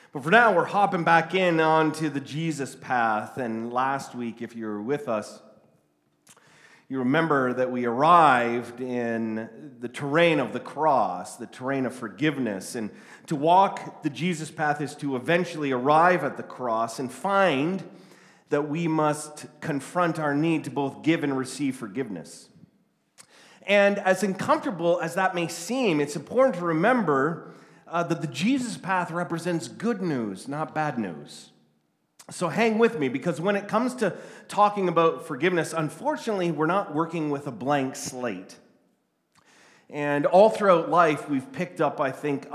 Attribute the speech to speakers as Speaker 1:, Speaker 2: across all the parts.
Speaker 1: But for now, we're hopping back in onto the Jesus path. And last week, if you were with us, you remember that we arrived in the terrain of the cross, the terrain of forgiveness. And to walk the Jesus path is to eventually arrive at the cross and find that we must confront our need to both give and receive forgiveness. And as uncomfortable as that may seem, it's important to remember that the Jesus path represents good news, not bad news. So hang with me, because when it comes to talking about forgiveness, unfortunately, we're not working with a blank slate. And all throughout life, we've picked up, I think,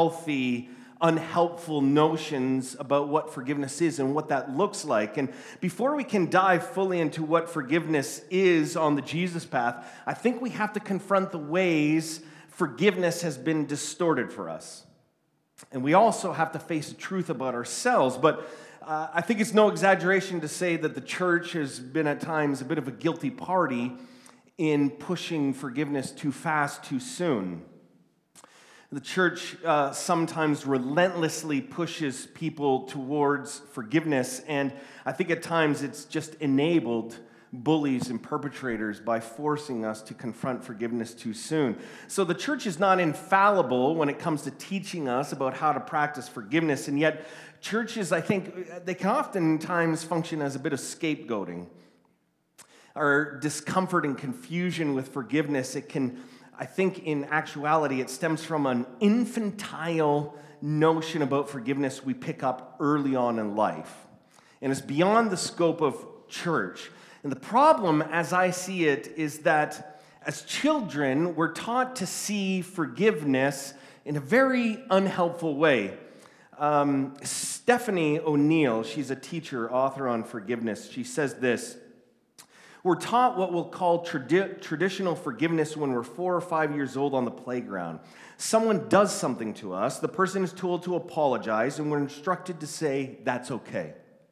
Speaker 1: unhelpful notions about what forgiveness is and what that looks like. And before we can dive fully into what forgiveness is on the Jesus path, I think we have to confront the ways forgiveness has been distorted for us. And we also have to face the truth about ourselves. But I think it's no exaggeration to say that the church has been at times a bit of a guilty party in pushing forgiveness too fast, too soon. The church sometimes relentlessly pushes people towards forgiveness, and I think at times it's just enabled bullies and perpetrators by forcing us to confront forgiveness too soon. So the church is not infallible when it comes to teaching us about how to practice forgiveness, and yet churches, I think, they can oftentimes function as a bit of scapegoating. Our discomfort and confusion with forgiveness, it can, I think in actuality, it stems from an infantile notion about forgiveness we pick up early on in life. And it's beyond the scope of church. And the problem, as I see it, is that as children, we're taught to see forgiveness in a very unhelpful way. Stephanie O'Neill, she's a teacher, author on forgiveness. She says this: we're taught what we'll call traditional forgiveness when we're 4 or 5 years old on the playground. Someone does something to us, the person is told to apologize, and we're instructed to say, that's okay.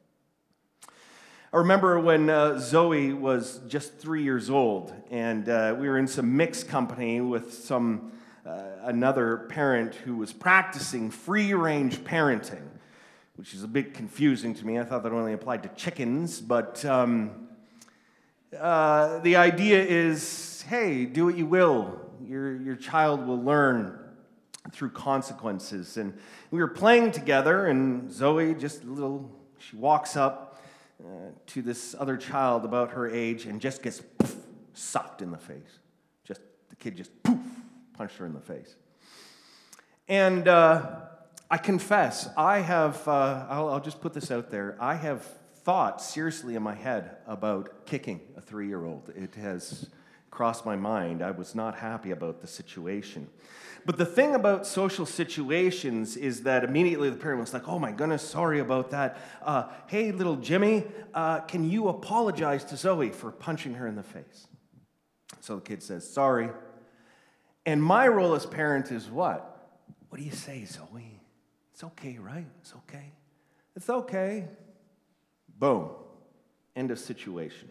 Speaker 1: I remember when Zoe was just 3 years old, and we were in some mixed company with another parent who was practicing free-range parenting, which is a bit confusing to me. I thought that only applied to chickens, but the idea is, hey, do what you will. Your child will learn through consequences. And we were playing together, and Zoe, she walks up to this other child about her age and just gets socked in the face. The kid just punched her in the face. And I confess, I'll just put this out there, I have thought seriously in my head about kicking a 3-year-old. It has crossed my mind. I was not happy about the situation. But the thing about social situations is that immediately the parent was like, oh my goodness, sorry about that. Hey, little Jimmy, can you apologize to Zoe for punching her in the face? So the kid says, sorry. And my role as parent is what? What do you say, Zoe? It's okay, right? It's okay. It's okay. Boom. End of situation.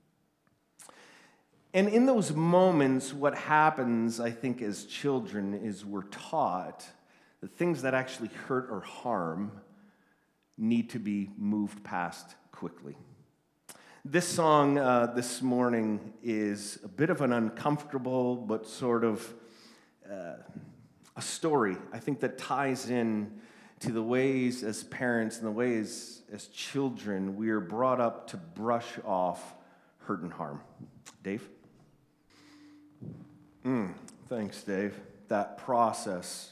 Speaker 1: And in those moments, what happens, I think, as children is we're taught that things that actually hurt or harm need to be moved past quickly. This song this morning is a bit of an uncomfortable but sort of a story, I think, that ties in to the ways as parents and the ways as children we are brought up to brush off hurt and harm. Dave? Thanks, Dave. That process.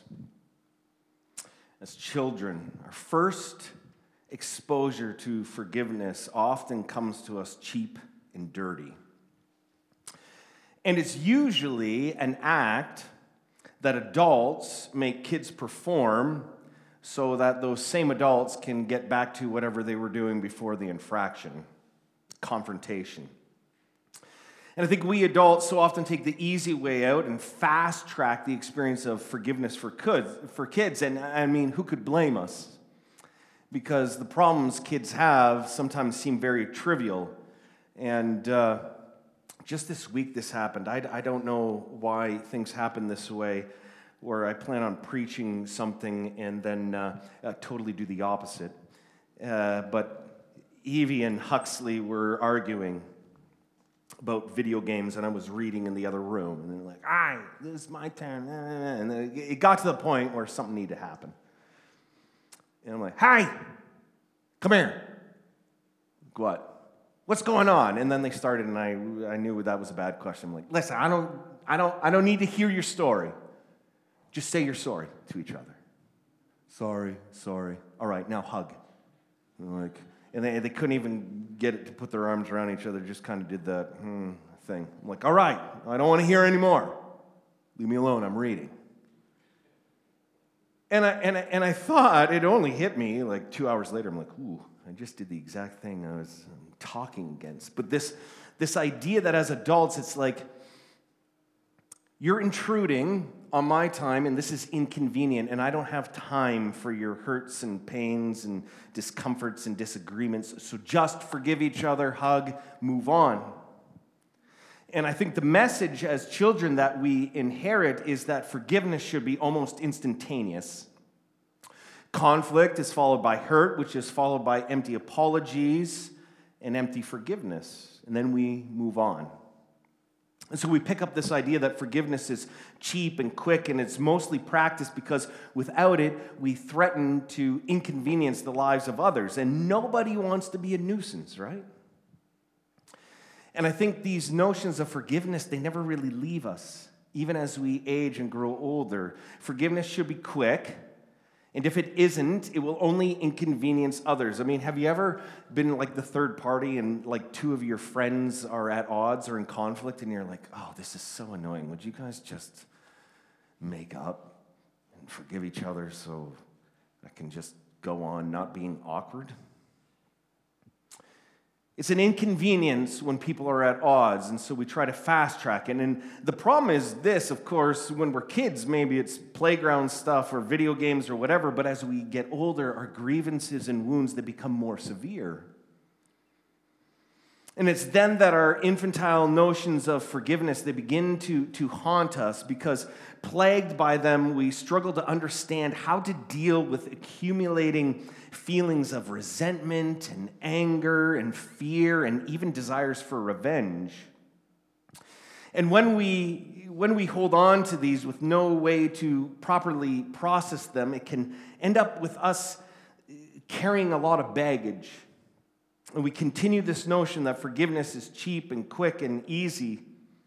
Speaker 1: As children, our first exposure to forgiveness often comes to us cheap and dirty. And it's usually an act that adults make kids perform so that those same adults can get back to whatever they were doing before the infraction, confrontation. And I think we adults so often take the easy way out and fast-track the experience of forgiveness for kids. And I mean, who could blame us? Because the problems kids have sometimes seem very trivial. And just this week this happened. I don't know why things happen this way. where I plan on preaching something and then totally do the opposite. But Evie and Huxley were arguing about video games, and I was reading in the other room. And they're like, all right, this is my turn. And then it got to the point where something needed to happen. And I'm like, hi, come here. What? What's going on? And then they started, and I knew that was a bad question. I'm like, listen, I don't need to hear your story. Just say you're sorry to each other. Sorry. All right, now hug. And they couldn't even get it to put their arms around each other. Just kind of did that thing. I'm like, all right, I don't want to hear anymore. Leave me alone. I'm reading. And I thought it only hit me like 2 hours later. I'm like, ooh, I just did the exact thing I was talking against. But this idea that as adults, it's like, you're intruding on my time, and this is inconvenient, and I don't have time for your hurts and pains and discomforts and disagreements, so just forgive each other, hug, move on. And I think the message as children that we inherit is that forgiveness should be almost instantaneous. Conflict is followed by hurt, which is followed by empty apologies and empty forgiveness, and then we move on. And so we pick up this idea that forgiveness is cheap and quick, and it's mostly practiced because without it, we threaten to inconvenience the lives of others. And nobody wants to be a nuisance, right? And I think these notions of forgiveness, they never really leave us, even as we age and grow older. Forgiveness should be quick. And if it isn't, it will only inconvenience others. I mean, have you ever been like the third party and like two of your friends are at odds or in conflict and you're like, oh, this is so annoying. Would you guys just make up and forgive each other so I can just go on not being awkward? It's an inconvenience when people are at odds, and so we try to fast track it. And the problem is this, of course, when we're kids, maybe it's playground stuff or video games or whatever, but as we get older, our grievances and wounds, they become more severe. And it's then that our infantile notions of forgiveness, they begin to haunt us because plagued by them, we struggle to understand how to deal with accumulating feelings of resentment and anger and fear and even desires for revenge. And when we hold on to these with no way to properly process them, it can end up with us carrying a lot of baggage. And we continue this notion that forgiveness is cheap and quick and easy.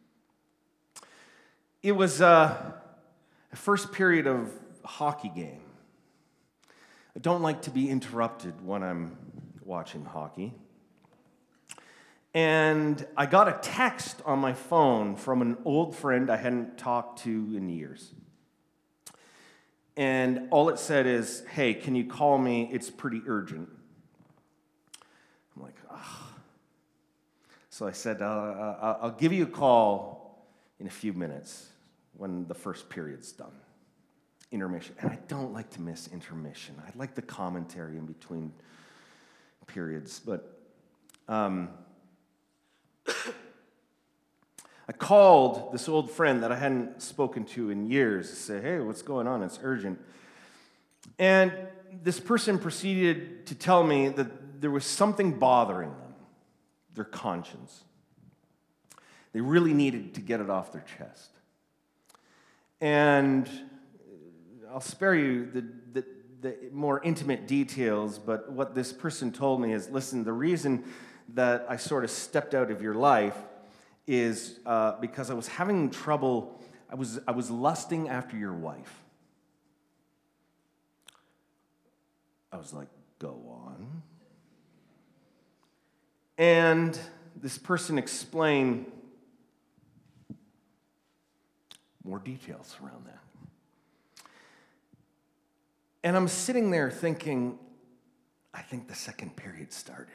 Speaker 1: It was a first period of a hockey game. I don't like to be interrupted when I'm watching hockey. And I got a text on my phone from an old friend I hadn't talked to in years. And all it said is, hey, can you call me? It's pretty urgent. I'm like, ah. So I said, I'll give you a call in a few minutes when the first period's done. Intermission. And I don't like to miss intermission. I like the commentary in between periods. But I called this old friend that I hadn't spoken to in years to say, hey, what's going on? It's urgent. And this person proceeded to tell me that there was something bothering them, their conscience. They really needed to get it off their chest. And I'll spare you the more intimate details, but what this person told me is, listen, the reason that I sort of stepped out of your life is because I was having trouble, I was lusting after your wife. I was like, go on. And this person explained more details around that. And I'm sitting there thinking, I think the second period started.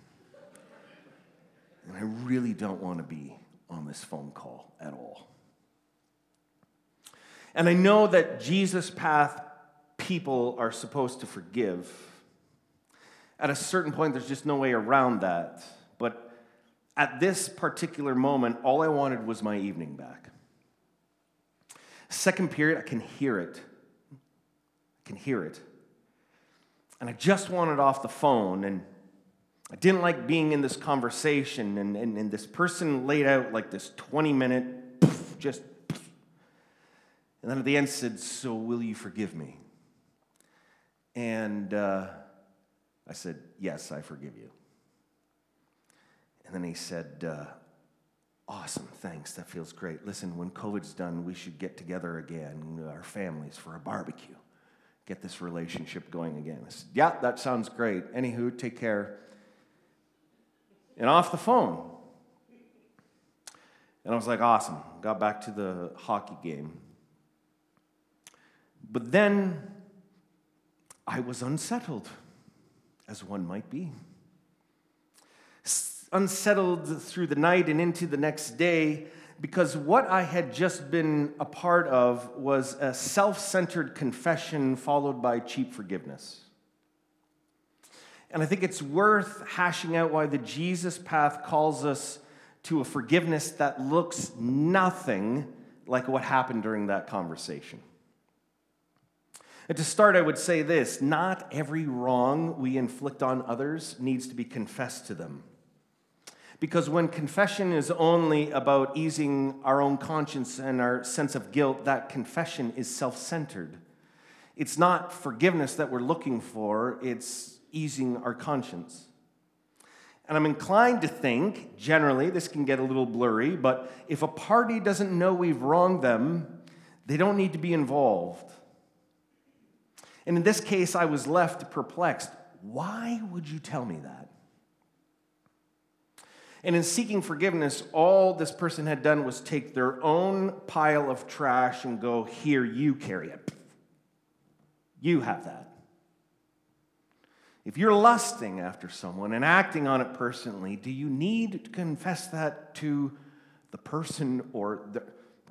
Speaker 1: And I really don't want to be on this phone call at all. And I know that Jesus' path people are supposed to forgive. At a certain point, there's just no way around that. But at this particular moment, all I wanted was my evening back. Second period, I can hear it. I can hear it. And I just wanted off the phone, and I didn't like being in this conversation, and this person laid out like this 20-minute, just, and then at the end said, "So will you forgive me?" And I said, "Yes, I forgive you." And then he said, "Awesome, thanks, that feels great. Listen, when COVID's done, we should get together again, our families, for a barbecue. Get this relationship going again." I said, "Yeah, that sounds great. Anywho, take care." And off the phone. And I was like, awesome. Got back to the hockey game. But then I was unsettled, as one might be. Unsettled through the night and into the next day, because what I had just been a part of was a self-centered confession followed by cheap forgiveness. And I think it's worth hashing out why the Jesus path calls us to a forgiveness that looks nothing like what happened during that conversation. And to start, I would say this: not every wrong we inflict on others needs to be confessed to them. Because when confession is only about easing our own conscience and our sense of guilt, that confession is self-centered. It's not forgiveness that we're looking for, it's easing our conscience. And I'm inclined to think, generally, this can get a little blurry, but if a party doesn't know we've wronged them, they don't need to be involved. And in this case, I was left perplexed. Why would you tell me that? And in seeking forgiveness, all this person had done was take their own pile of trash and go, "Here, you carry it. You have that." If you're lusting after someone and acting on it personally, do you need to confess that to the person or the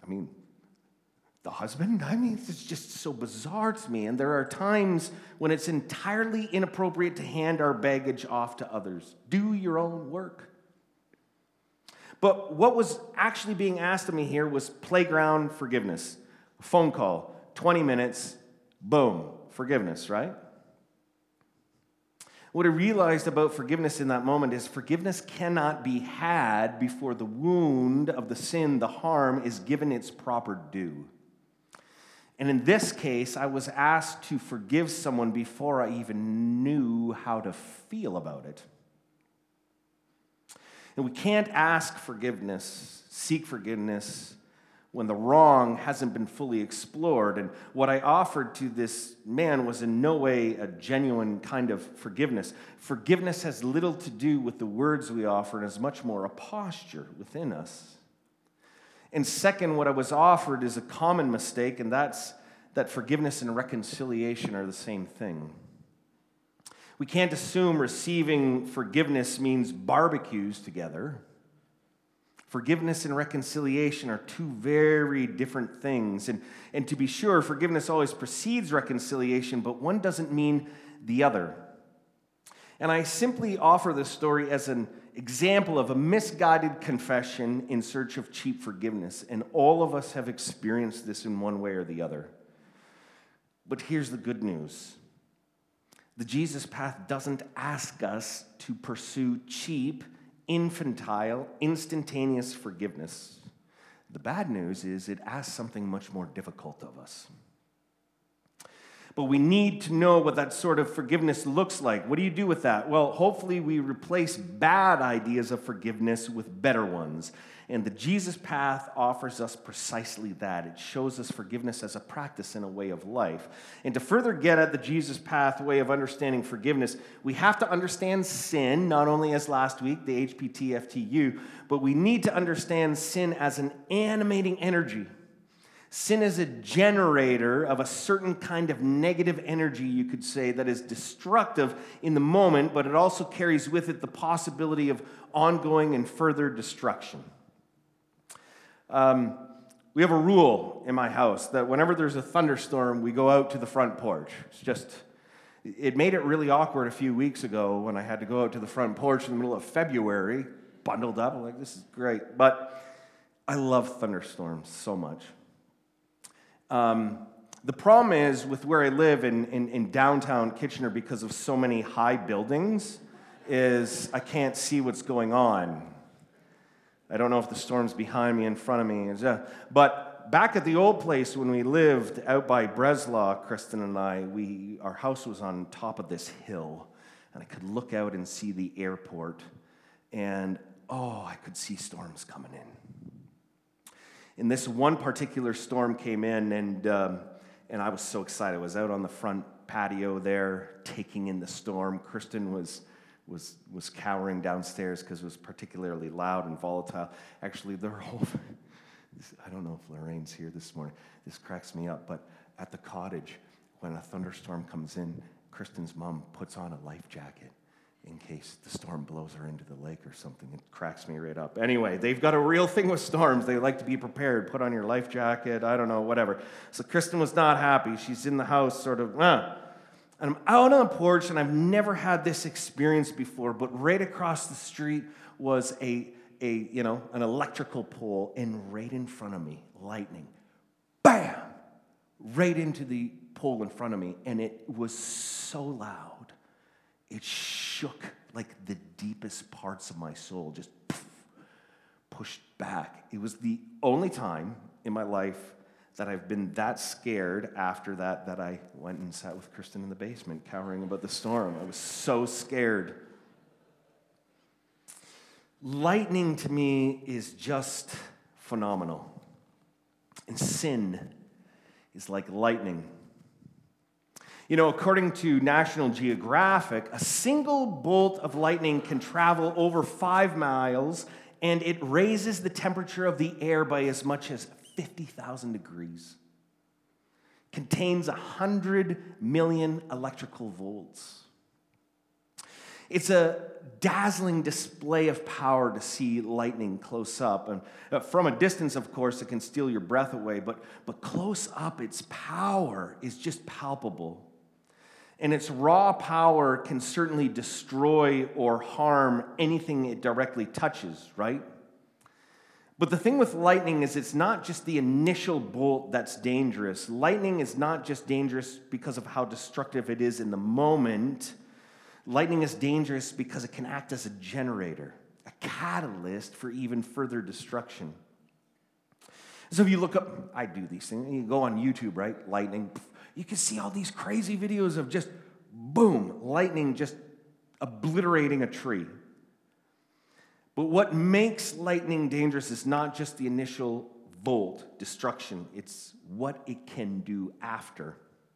Speaker 1: husband? It's just so bizarre to me. And there are times when it's entirely inappropriate to hand our baggage off to others. Do your own work. But what was actually being asked of me here was playground forgiveness. A phone call, 20 minutes, boom, forgiveness, right? What I realized about forgiveness in that moment is forgiveness cannot be had before the wound of the sin, the harm, is given its proper due. And in this case, I was asked to forgive someone before I even knew how to feel about it. And we can't ask forgiveness, seek forgiveness, when the wrong hasn't been fully explored. And what I offered to this man was in no way a genuine kind of forgiveness. Forgiveness has little to do with the words we offer and is much more a posture within us. And second, what I was offered is a common mistake, and that's that forgiveness and reconciliation are the same thing. We can't assume receiving forgiveness means barbecues together. Forgiveness and reconciliation are two very different things. And to be sure, forgiveness always precedes reconciliation, but one doesn't mean the other. And I simply offer this story as an example of a misguided confession in search of cheap forgiveness. And all of us have experienced this in one way or the other. But here's the good news. The Jesus path doesn't ask us to pursue cheap, infantile, instantaneous forgiveness. The bad news is it asks something much more difficult of us. But we need to know what that sort of forgiveness looks like. What do you do with that? Well, hopefully we replace bad ideas of forgiveness with better ones. And the Jesus path offers us precisely that. It shows us forgiveness as a practice and a way of life. And to further get at the Jesus path way of understanding forgiveness, we have to understand sin, not only as last week, the HPT-FTU, but we need to understand sin as an animating energy. Sin is a generator of a certain kind of negative energy, you could say, that is destructive in the moment, but it also carries with it the possibility of ongoing and further destruction. We have a rule in my house that whenever there's a thunderstorm, we go out to the front porch. It made it really awkward a few weeks ago when I had to go out to the front porch in the middle of February, bundled up. I'm like, this is great. But I love thunderstorms so much. The problem is with where I live in downtown Kitchener, because of so many high buildings, is I can't see what's going on. I don't know if the storm's behind me, in front of me. But back at the old place when we lived out by Breslau, Kristen and I, our house was on top of this hill, and I could look out and see the airport, and I could see storms coming in. And this one particular storm came in, and I was so excited. I was out on the front patio there, taking in the storm. Kristen was cowering downstairs because it was particularly loud and volatile. Actually, I don't know if Lorraine's here this morning. This cracks me up, but at the cottage, when a thunderstorm comes in, Kristen's mom puts on a life jacket in case the storm blows her into the lake or something. It cracks me right up. Anyway, they've got a real thing with storms. They like to be prepared. Put on your life jacket. I don't know, whatever. So Kristen was not happy. She's in the house sort of, And I'm out on the porch, and I've never had this experience before, but right across the street was an electrical pole, and right in front of me, lightning. Bam! Right into the pole in front of me, and it was so loud. It shook like the deepest parts of my soul, just pushed back. It was the only time in my life that I've been that scared after that I went and sat with Kristen in the basement, cowering about the storm. I was so scared. Lightning to me is just phenomenal. And sin is like lightning. According to National Geographic, a single bolt of lightning can travel over 5 miles, and it raises the temperature of the air by as much as 50,000 degrees. Contains 100 million electrical volts. It's a dazzling display of power to see lightning close up. And from a distance, of course, it can steal your breath away, but close up, its power is just palpable. And its raw power can certainly destroy or harm anything it directly touches, right? But the thing with lightning is it's not just the initial bolt that's dangerous. Lightning is not just dangerous because of how destructive it is in the moment. Lightning is dangerous because it can act as a generator, a catalyst for even further destruction. So if you look up, I do these things, you go on YouTube, right? Lightning. You can see all these crazy videos of just, boom, lightning just obliterating a tree. But what makes lightning dangerous is not just the initial bolt, destruction. It's what it can do after.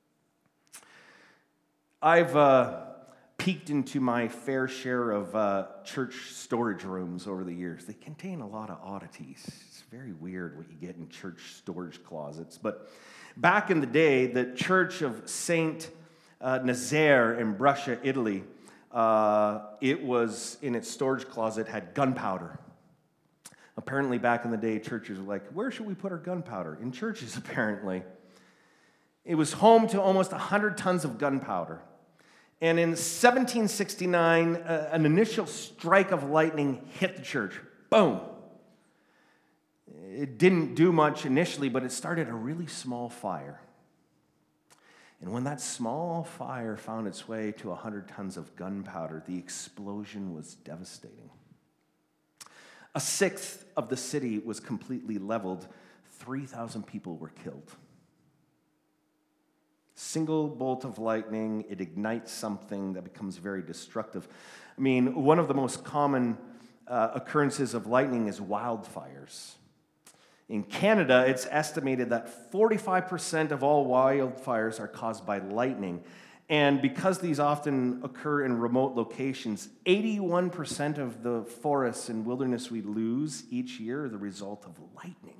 Speaker 1: I've peeked into my fair share of church storage rooms over the years. They contain a lot of oddities. It's very weird what you get in church storage closets. But back in the day, the Church of Saint Nazaire in Brescia, Italy, it was in its storage closet had gunpowder. Apparently, back in the day, churches were like, where should we put our gunpowder? In churches, apparently. It was home to almost 100 tons of gunpowder. And in 1769, an initial strike of lightning hit the church. Boom. It didn't do much initially, but it started a really small fire. And when that small fire found its way to 100 tons of gunpowder, the explosion was devastating. A sixth of the city was completely leveled. 3,000 people were killed. Single bolt of lightning, it ignites something that becomes very destructive. I mean, one of the most common occurrences of lightning is wildfires. In Canada, it's estimated that 45% of all wildfires are caused by lightning. And because these often occur in remote locations, 81% of the forests and wilderness we lose each year are the result of lightning.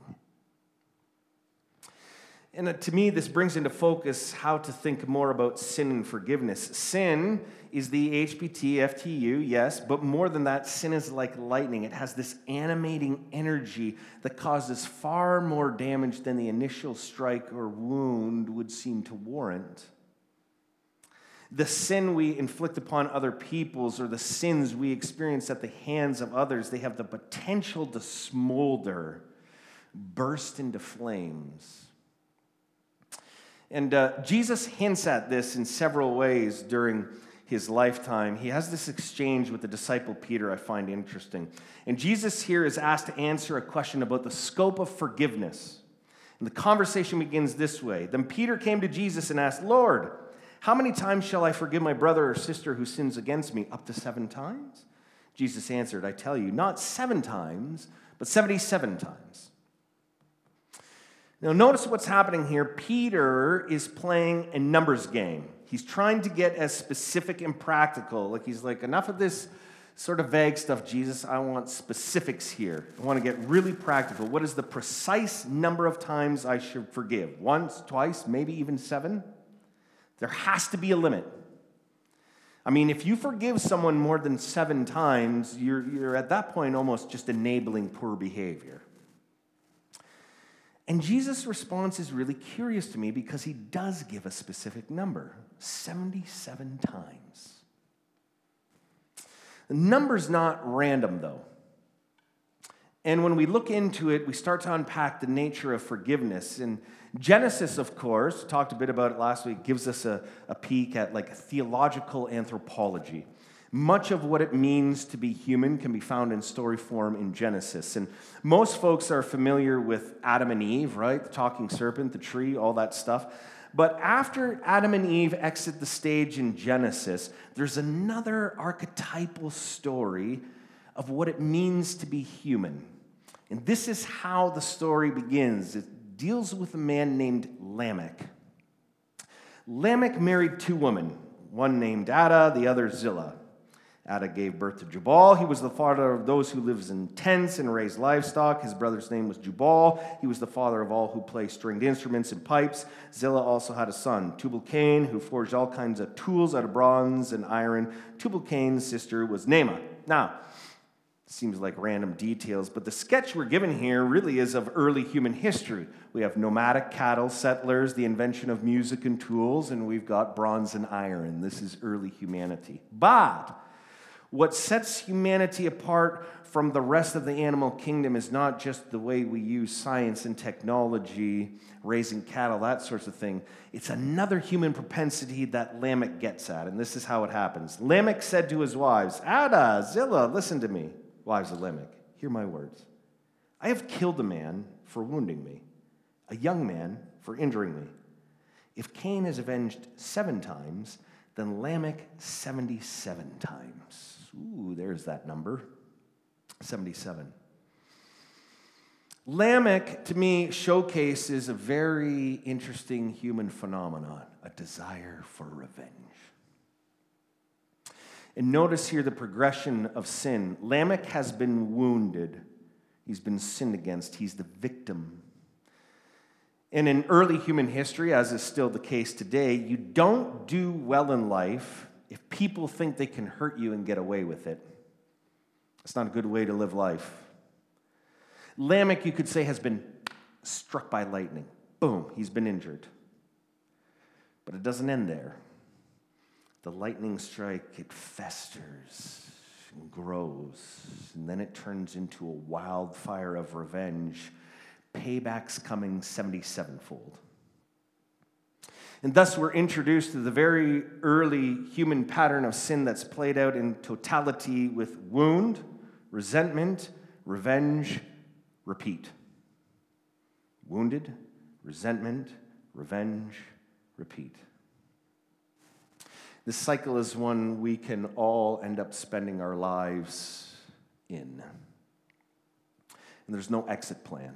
Speaker 1: And to me, this brings into focus how to think more about sin and forgiveness. Sin is the HBT, FTU, yes, but more than that, sin is like lightning. It has this animating energy that causes far more damage than the initial strike or wound would seem to warrant. The sin we inflict upon other peoples or the sins we experience at the hands of others, they have the potential to smolder, burst into flames. And Jesus hints at this in several ways during his lifetime. He has this exchange with the disciple Peter I find interesting. And Jesus here is asked to answer a question about the scope of forgiveness. And the conversation begins this way. Then Peter came to Jesus and asked, "Lord, how many times shall I forgive my brother or sister who sins against me? Up to 7 times?" Jesus answered, "I tell you, not 7 times, but 77 times." Now, notice what's happening here. Peter is playing a numbers game. He's trying to get as specific and practical. Like he's like, enough of this sort of vague stuff, Jesus. I want specifics here. I want to get really practical. What is the precise number of times I should forgive? Once, twice, maybe even 7? There has to be a limit. I mean, if you forgive someone more than 7 times, you're at that point almost just enabling poor behavior. And Jesus' response is really curious to me because he does give a specific number, 77 times. The number's not random, though. And when we look into it, we start to unpack the nature of forgiveness. And Genesis, of course, talked a bit about it last week, gives us a peek at like theological anthropology. Much of what it means to be human can be found in story form in Genesis. And most folks are familiar with Adam and Eve, right? The talking serpent, the tree, all that stuff. But after Adam and Eve exit the stage in Genesis, there's another archetypal story of what it means to be human. And this is how the story begins. It deals with a man named Lamech. Lamech married 2 women, one named Ada, the other Zillah. Ada gave birth to Jubal. He was the father of those who lived in tents and raised livestock. His brother's name was Jubal. He was the father of all who play stringed instruments and pipes. Zillah also had a son, Tubal-Cain, who forged all kinds of tools out of bronze and iron. Tubal-Cain's sister was Naamah. Now, seems like random details, but the sketch we're given here really is of early human history. We have nomadic cattle settlers, the invention of music and tools, and we've got bronze and iron. This is early humanity. But what sets humanity apart from the rest of the animal kingdom is not just the way we use science and technology, raising cattle, that sort of thing. It's another human propensity that Lamech gets at, and this is how it happens. Lamech said to his wives, "Ada, Zillah, listen to me." Wives of Lamech, hear my words. "I have killed a man for wounding me, a young man for injuring me. If Cain is avenged 7 times, then Lamech 77 times. Ooh, there's that number, 77. Lamech, to me, showcases a very interesting human phenomenon, a desire for revenge. And notice here the progression of sin. Lamech has been wounded. He's been sinned against. He's the victim. And in early human history, as is still the case today, you don't do well in life if people think they can hurt you and get away with it. It's not a good way to live life. Lamech, you could say, has been struck by lightning. Boom, he's been injured. But it doesn't end there. The lightning strike, it festers and grows, and then it turns into a wildfire of revenge. Payback's coming 77-fold. And thus we're introduced to the very early human pattern of sin that's played out in totality with wound, resentment, revenge, repeat. Wounded, resentment, revenge, repeat. This cycle is one we can all end up spending our lives in. And there's no exit plan.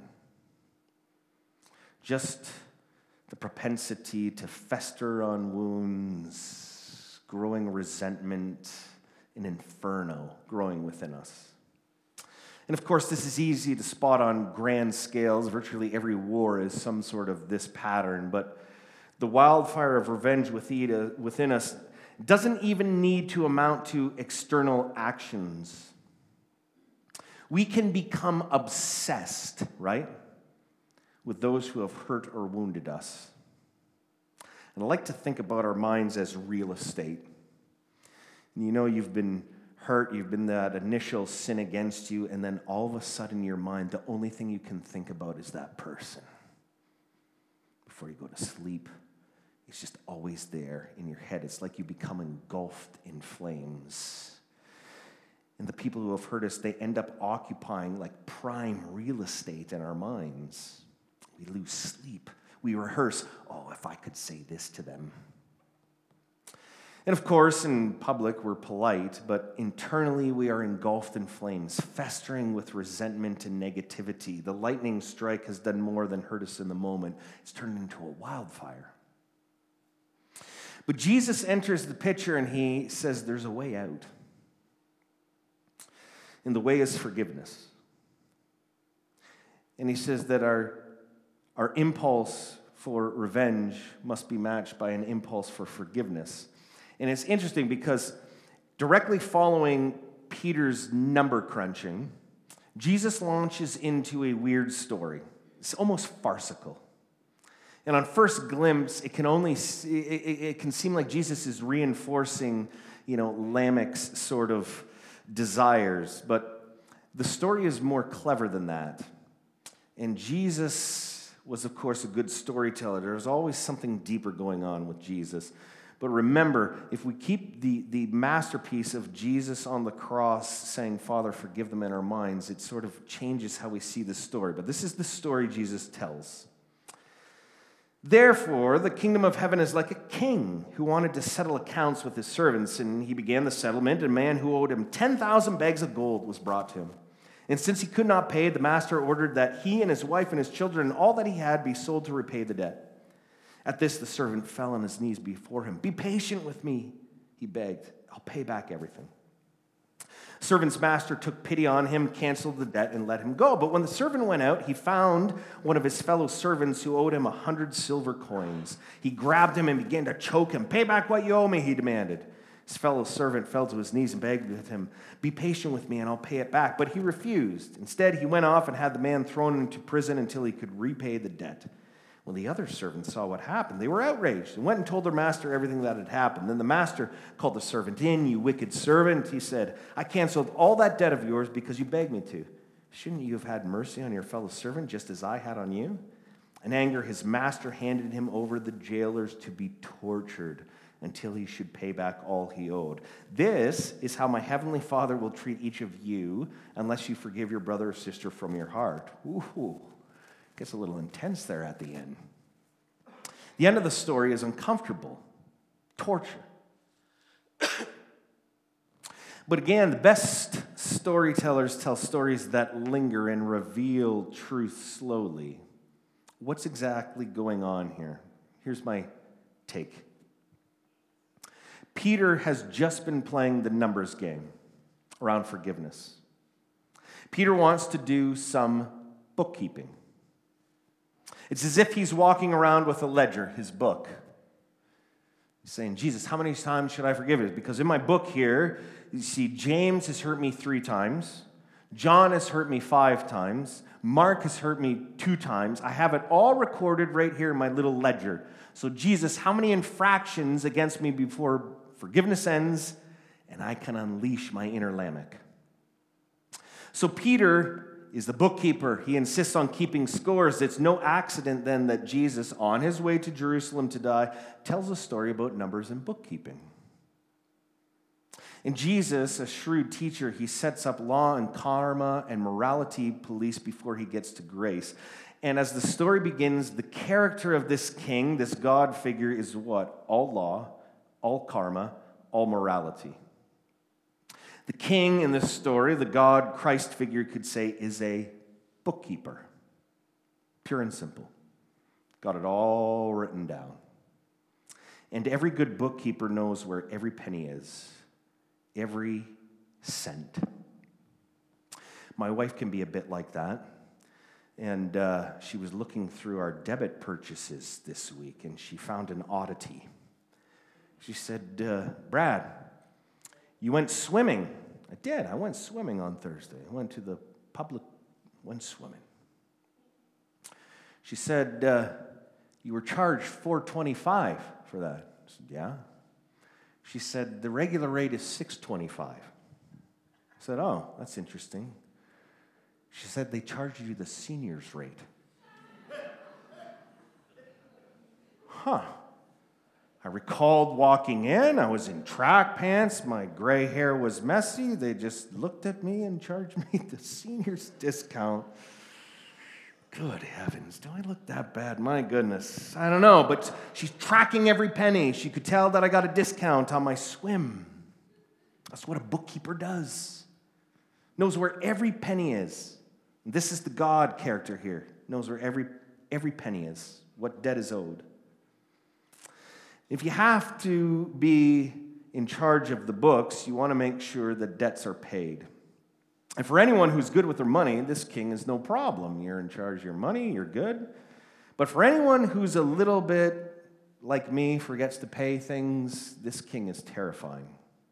Speaker 1: Just the propensity to fester on wounds, growing resentment, an inferno growing within us. And of course, this is easy to spot on grand scales. Virtually every war is some sort of this pattern, but the wildfire of revenge within us doesn't even need to amount to external actions. We can become obsessed, right, with those who have hurt or wounded us. And I like to think about our minds as real estate. And you know you've been hurt, you've been that initial sin against you, and then all of a sudden in your mind, the only thing you can think about is that person before you go to sleep, is just always there in your head. It's like you become engulfed in flames. And the people who have hurt us, they end up occupying like prime real estate in our minds. We lose sleep. We rehearse, oh, if I could say this to them. And of course, in public, we're polite, but internally we are engulfed in flames, festering with resentment and negativity. The lightning strike has done more than hurt us in the moment. It's turned into a wildfire. But Jesus enters the picture and he says there's a way out. And the way is forgiveness. And he says that our impulse for revenge must be matched by an impulse for forgiveness. And it's interesting because directly following Peter's number crunching, Jesus launches into a weird story. It's almost farcical. And on first glimpse, it can seem like Jesus is reinforcing, Lamech's sort of desires. But the story is more clever than that. And Jesus was, of course, a good storyteller. There's always something deeper going on with Jesus. But remember, if we keep the masterpiece of Jesus on the cross saying, Father, forgive them in our minds, it sort of changes how we see the story. But this is the story Jesus tells. Therefore, the kingdom of heaven is like a king who wanted to settle accounts with his servants, and he began the settlement. A man who owed him 10,000 bags of gold was brought to him. And since he could not pay, the master ordered that he and his wife and his children and all that he had be sold to repay the debt. At this, the servant fell on his knees before him. Be patient with me, he begged. I'll pay back everything. Servant's master took pity on him, canceled the debt, and let him go. But when the servant went out, he found one of his fellow servants who owed him 100 silver coins. He grabbed him and began to choke him. Pay back what you owe me, he demanded. His fellow servant fell to his knees and begged with him, be patient with me and I'll pay it back. But he refused. Instead, he went off and had the man thrown into prison until he could repay the debt. When the other servants saw what happened, they were outraged and went and told their master everything that had happened. Then the master called the servant in. You wicked servant, he said, I canceled all that debt of yours because you begged me to. Shouldn't you have had mercy on your fellow servant just as I had on you? In anger, his master handed him over to the jailers to be tortured until he should pay back all he owed. This is how my heavenly Father will treat each of you unless you forgive your brother or sister from your heart. Ooh. Gets a little intense there at the end. The end of the story is uncomfortable. Torture. But again, the best storytellers tell stories that linger and reveal truth slowly. What's exactly going on here? Here's my take. Peter has just been playing the numbers game around forgiveness. Peter wants to do some bookkeeping. It's as if he's walking around with a ledger, his book. He's saying, Jesus, how many times should I forgive it? Because in my book here, you see, James has hurt me 3 times. John has hurt me 5 times. Mark has hurt me 2 times. I have it all recorded right here in my little ledger. So Jesus, how many infractions against me before forgiveness ends and I can unleash my inner Lamech? So Peter is the bookkeeper. He insists on keeping scores. It's no accident then that Jesus, on his way to Jerusalem to die, tells a story about numbers and bookkeeping. And Jesus, a shrewd teacher, he sets up law and karma and morality police before he gets to grace. And as the story begins, the character of this king, this God figure, is what? All law, all karma, all morality. The king in this story, the God Christ figure, could say, is a bookkeeper. Pure and simple. Got it all written down. And every good bookkeeper knows where every penny is, every cent. My wife can be a bit like that. And she was looking through our debit purchases this week, and she found an oddity. She said, Brad, you went swimming. I did. I went swimming on Thursday. I went to the public, went swimming. She said, you were charged $4.25 for that. I said, yeah. She said, the regular rate is $6.25. I said, oh, that's interesting. She said, they charged you the senior's rate. Huh. I recalled walking in. I was in track pants. My gray hair was messy. They just looked at me and charged me the senior's discount. Good heavens, do I look that bad? My goodness. I don't know, but she's tracking every penny. She could tell that I got a discount on my swim. That's what a bookkeeper does. Knows where every penny is. This is the God character here. Knows where every penny is, what debt is owed. If you have to be in charge of the books, you want to make sure that debts are paid. And for anyone who's good with their money, this king is no problem. You're in charge of your money, you're good. But for anyone who's a little bit like me, forgets to pay things, this king is terrifying.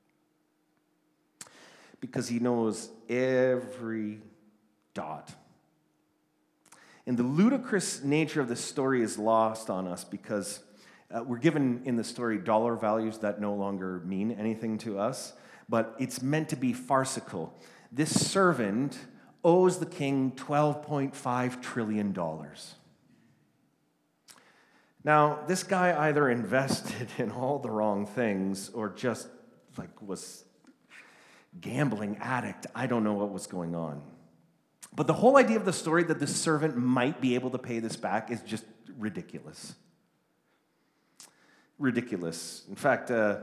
Speaker 1: Because he knows every dot. And the ludicrous nature of the story is lost on us because we're given in the story dollar values that no longer mean anything to us, but it's meant to be farcical. This servant owes the king $12.5 trillion. Now, this guy either invested in all the wrong things or just was gambling addict. I don't know what was going on. But the whole idea of the story that this servant might be able to pay this back is just ridiculous. Ridiculous. In fact, I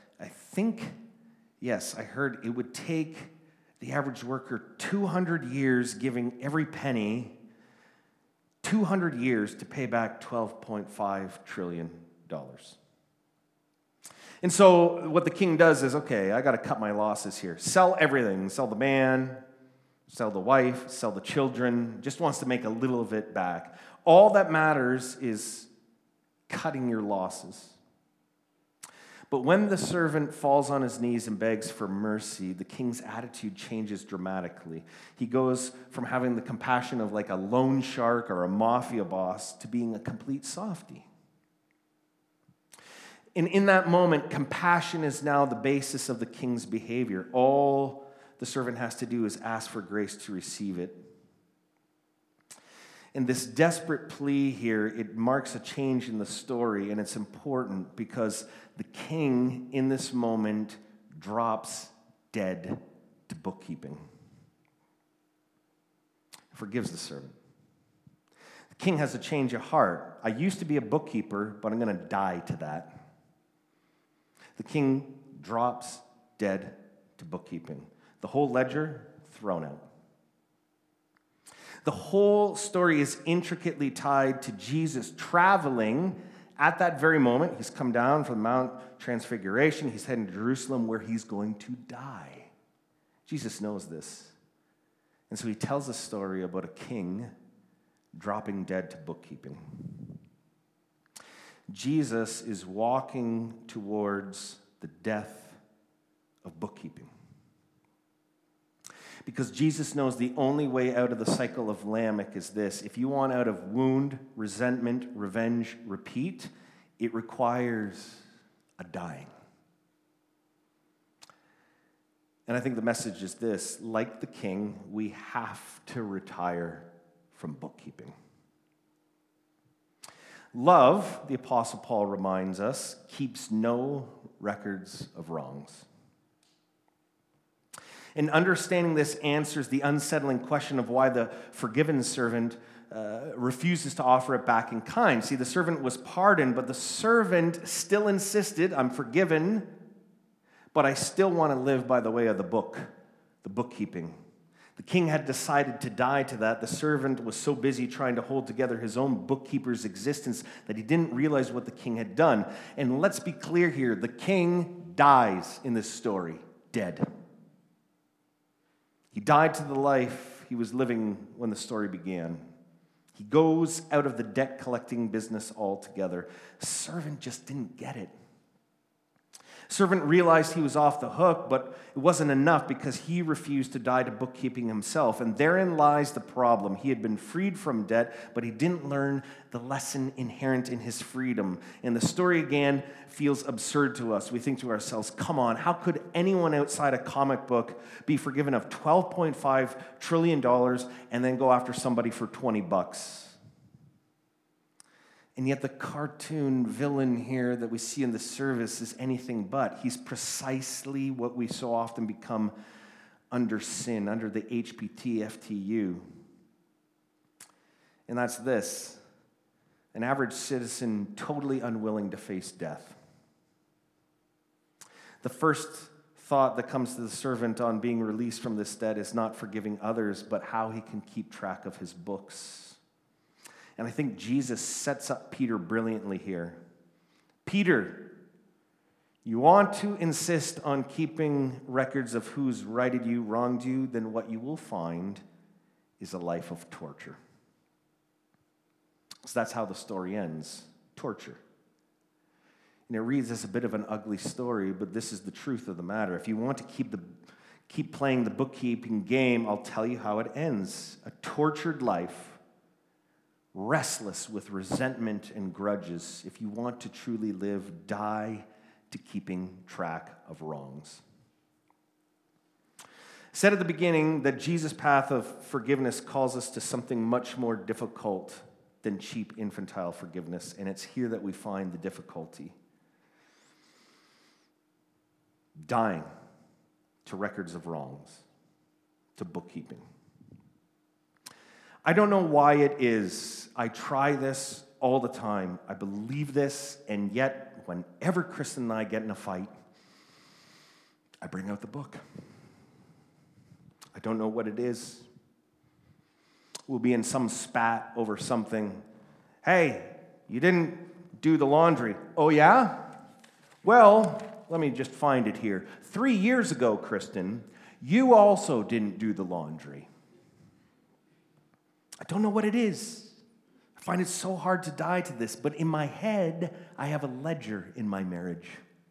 Speaker 1: heard it would take the average worker 200 years, giving every penny, 200 years to pay back $12.5 trillion. And so what the king does is, okay, I got to cut my losses here. Sell everything. Sell the man, sell the wife, sell the children. Just wants to make a little of it back. All that matters is cutting your losses. But when the servant falls on his knees and begs for mercy, the king's attitude changes dramatically. He goes from having the compassion of like a loan shark or a mafia boss to being a complete softie. And in that moment, compassion is now the basis of the king's behavior. All the servant has to do is ask for grace to receive it. And this desperate plea here, it marks a change in the story, and it's important because the king, in this moment, drops dead to bookkeeping. Forgives the servant. The king has a change of heart. I used to be a bookkeeper, but I'm going to die to that. The king drops dead to bookkeeping. The whole ledger thrown out. The whole story is intricately tied to Jesus traveling at that very moment. He's come down from Mount Transfiguration. He's heading to Jerusalem where he's going to die. Jesus knows this. And so he tells a story about a king dropping dead to bookkeeping. Jesus is walking towards the death of bookkeeping. Because Jesus knows the only way out of the cycle of Lamech is this. If you want out of wound, resentment, revenge, repeat, it requires a dying. And I think the message is this. Like the king, we have to retire from bookkeeping. Love, the Apostle Paul reminds us, keeps no records of wrongs. And understanding this answers the unsettling question of why the forgiven servant refuses to offer it back in kind. See, the servant was pardoned, but the servant still insisted, I'm forgiven, but I still want to live by the way of the book, the bookkeeping. The king had decided to die to that. The servant was so busy trying to hold together his own bookkeeper's existence that he didn't realize what the king had done. And let's be clear here, the king dies in this story, dead. He died to the life he was living when the story began. He goes out of the debt-collecting business altogether. Servant just didn't get it. Servant realized he was off the hook, but it wasn't enough because he refused to die to bookkeeping himself. And therein lies the problem. He had been freed from debt, but he didn't learn the lesson inherent in his freedom. And the story again feels absurd to us. We think to ourselves, come on, how could anyone outside a comic book be forgiven of $12.5 trillion and then go after somebody for $20? And yet the cartoon villain here that we see in the service is anything but. He's precisely what we so often become under sin, under the HPT, FTU. And that's this: an average citizen totally unwilling to face death. The first thought that comes to the servant on being released from this debt is not forgiving others, but how he can keep track of his books. And I think Jesus sets up Peter brilliantly here. Peter, you want to insist on keeping records of who's righted you, wronged you, then what you will find is a life of torture. So that's how the story ends, torture. And it reads as a bit of an ugly story, but this is the truth of the matter. If you want to keep playing the bookkeeping game, I'll tell you how it ends. A tortured life, restless with resentment and grudges. If you want to truly live, die to keeping track of wrongs. Said at the beginning that Jesus' path of forgiveness calls us to something much more difficult than cheap infantile forgiveness, and it's here that we find the difficulty. Dying to records of wrongs, to bookkeeping. I don't know why it is. I try this all the time. I believe this, and yet whenever Kristen and I get in a fight, I bring out the book. I don't know what it is. We'll be in some spat over something. Hey, you didn't do the laundry. Oh, yeah? Well, let me just find it here. 3 years ago, Kristen, you also didn't do the laundry. I don't know what it is. I find it so hard to die to this, but in my head, I have a ledger in my marriage.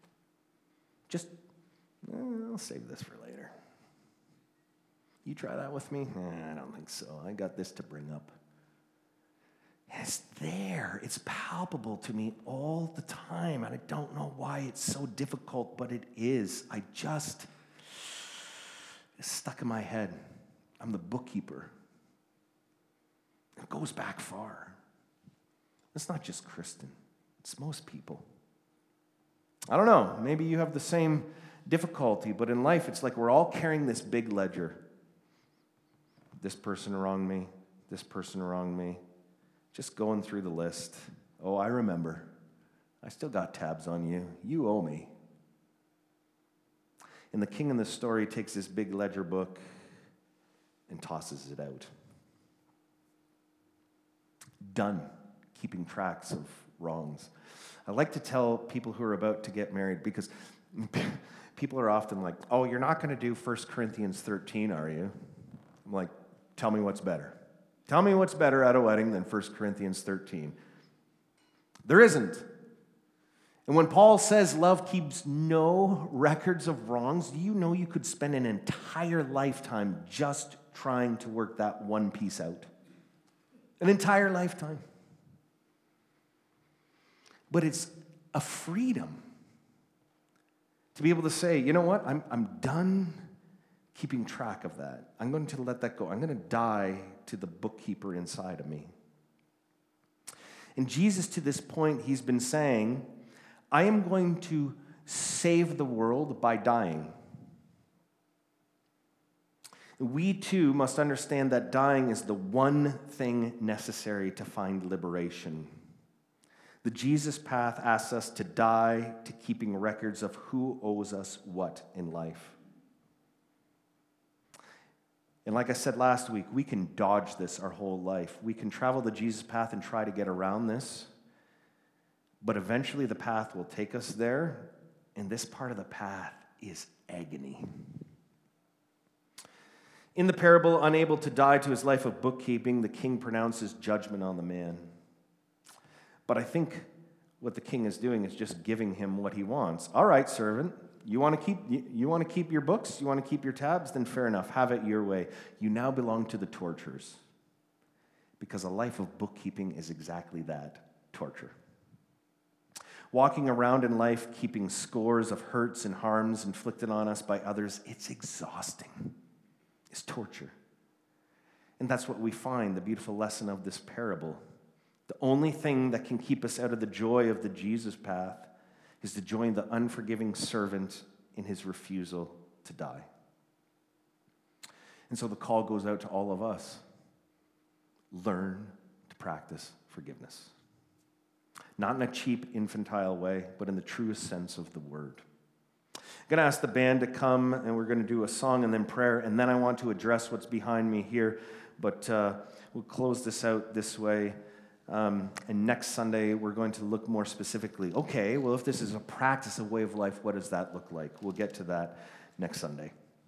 Speaker 1: I'll save this for later. You try that with me? I don't think so. I got this to bring up. It's there. It's palpable to me all the time, and I don't know why it's so difficult, but it is. It's stuck in my head. I'm the bookkeeper. It goes back far. It's not just Kristen. It's most people. I don't know. Maybe you have the same difficulty, but in life, it's like we're all carrying this big ledger. This person wronged me. This person wronged me. Just going through the list. Oh, I remember. I still got tabs on you. You owe me. And the king in the story takes this big ledger book and tosses it out. Done keeping tracks of wrongs. I like to tell people who are about to get married, because people are often like, oh, you're not going to do 1 Corinthians 13, are you? I'm like, tell me what's better. Tell me what's better at a wedding than 1 Corinthians 13. There isn't. And when Paul says love keeps no records of wrongs, do you know you could spend an entire lifetime just trying to work that one piece out? An entire lifetime. But it's a freedom to be able to say, you know what, I'm done keeping track of that. I'm going to let that go. I'm going to die to the bookkeeper inside of me. And Jesus, to this point, he's been saying, I am going to save the world by dying. We too must understand that dying is the one thing necessary to find liberation. The Jesus path asks us to die to keeping records of who owes us what in life. And like I said last week, we can dodge this our whole life. We can travel the Jesus path and try to get around this, but eventually the path will take us there, and this part of the path is agony. In the parable, unable to die to his life of bookkeeping, the king pronounces judgment on the man. But I think what the king is doing is just giving him what he wants. All right, servant, you want to keep your books? You want to keep your tabs? Then fair enough, have it your way. You now belong to the torturers. Because a life of bookkeeping is exactly that, torture. Walking around in life, keeping scores of hurts and harms inflicted on us by others, it's exhausting. It's torture. And that's what we find, the beautiful lesson of this parable. The only thing that can keep us out of the joy of the Jesus path is to join the unforgiving servant in his refusal to die. And so the call goes out to all of us. Learn to practice forgiveness. Not in a cheap, infantile way, but in the truest sense of the word. I'm going to ask the band to come, and we're going to do a song and then prayer, and then I want to address what's behind me here. But we'll close this out this way. And next Sunday, we're going to look more specifically. Okay, well, if this is a practice, a way of life, what does that look like? We'll get to that next Sunday.